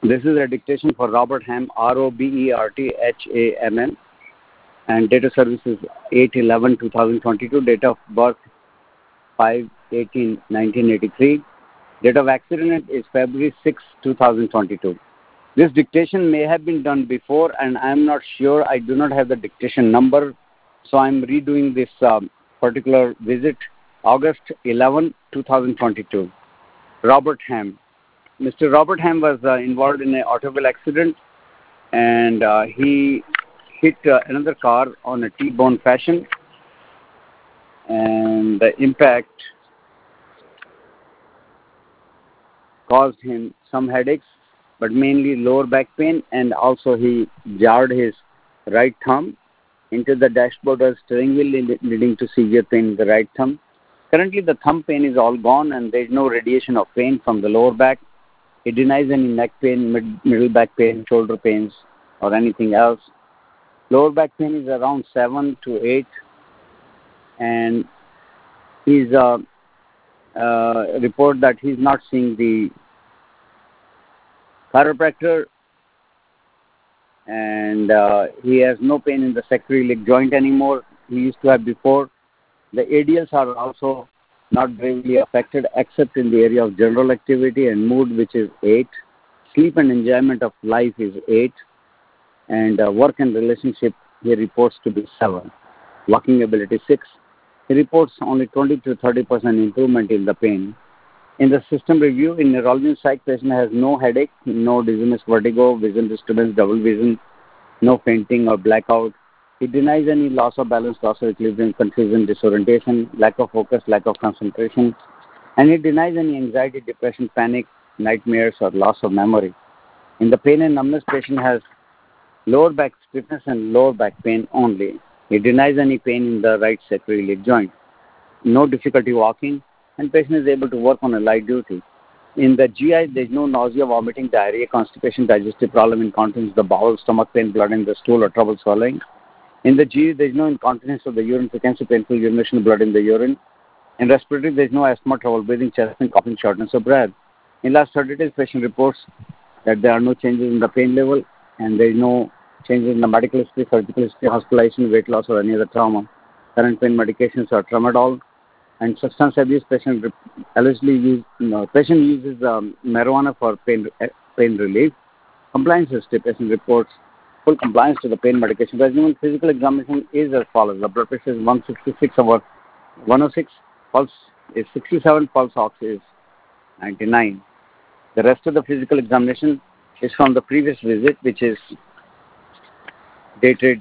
This is a dictation for Robert Ham, Roberthamm, and date of service is 8/11/2022, date of birth 5/18/1983, date of accident is February 6, 2022. This dictation may have been done before, and I am not sure. I do not have the dictation number, so I am redoing this particular visit, August 11, 2022. Robert Ham. Mr. Robert Ham was involved in an automobile accident, and he hit another car on a T-bone fashion, and the impact caused him some headaches, but mainly lower back pain, and also he jarred his right thumb into the dashboard or steering wheel, leading to severe pain in the right thumb. Currently, the thumb pain is all gone, and there is no radiation of pain from the lower back. He denies any neck pain, middle back pain, shoulder pains, or anything else. Lower back pain is around 7 to 8, and he's report that he's not seeing the chiropractor, and he has no pain in the sacroiliac joint anymore. He used to have before. The ADLs are also not gravely affected except in the area of general activity and mood, which is 8. Sleep and enjoyment of life is 8. And work and relationship, he reports to be 7. Walking ability 6. He reports only 20 to 30% improvement in the pain. In the system review, in neurology and psych, patient has no headache, no dizziness, vertigo, vision disturbance, double vision, no fainting or blackout. He denies any loss of balance, loss of equilibrium, confusion, disorientation, lack of focus, lack of concentration, and he denies any anxiety, depression, panic, nightmares, or loss of memory. In the pain and numbness, patient has lower back stiffness and lower back pain only. He denies any pain in the right sacroiliac joint. No difficulty walking, and patient is able to work on a light duty. In the GI, there is no nausea, vomiting, diarrhea, constipation, digestive problem, incontinence, the bowel, stomach pain, blood in the stool, or trouble swallowing. In the GE, there is no incontinence of the urine, frequency, painful urination, blood in the urine. In respiratory, there is no asthma, trouble breathing, chest pain, coughing, shortness of breath. In last 30 days, patient reports that there are no changes in the pain level, and there is no changes in the medical history, surgical history, hospitalization, weight loss, or any other trauma. Current pain medications are tramadol. And substance abuse, patient uses marijuana for pain relief. Compliance history, patient reports full compliance to the pain medication regimen. Physical examination is as follows. The blood pressure is 166/106, pulse is 67, pulse ox is 99. The rest of the physical examination is from the previous visit, which is dated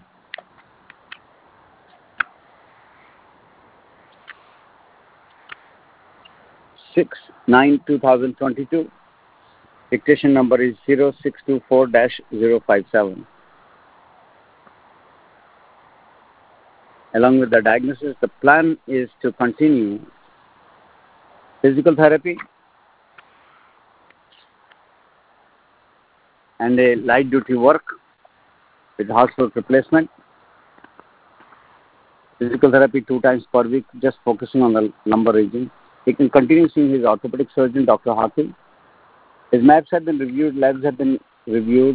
6/9/2022. Dictation number is 0624-057. Along with the diagnosis, the plan is to continue physical therapy and a light duty work with hospital replacement. Physical therapy 2 times per week, just focusing on the lumbar region. He can continue seeing his orthopedic surgeon, Dr. Hakim. His maps have been reviewed, labs have been reviewed.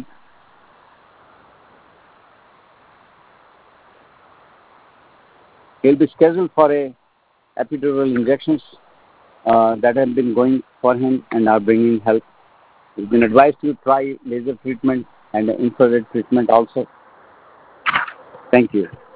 He will be scheduled for a epidural injections that have been going for him and are bringing help. He's been advised to try laser treatment and infrared treatment also. Thank you.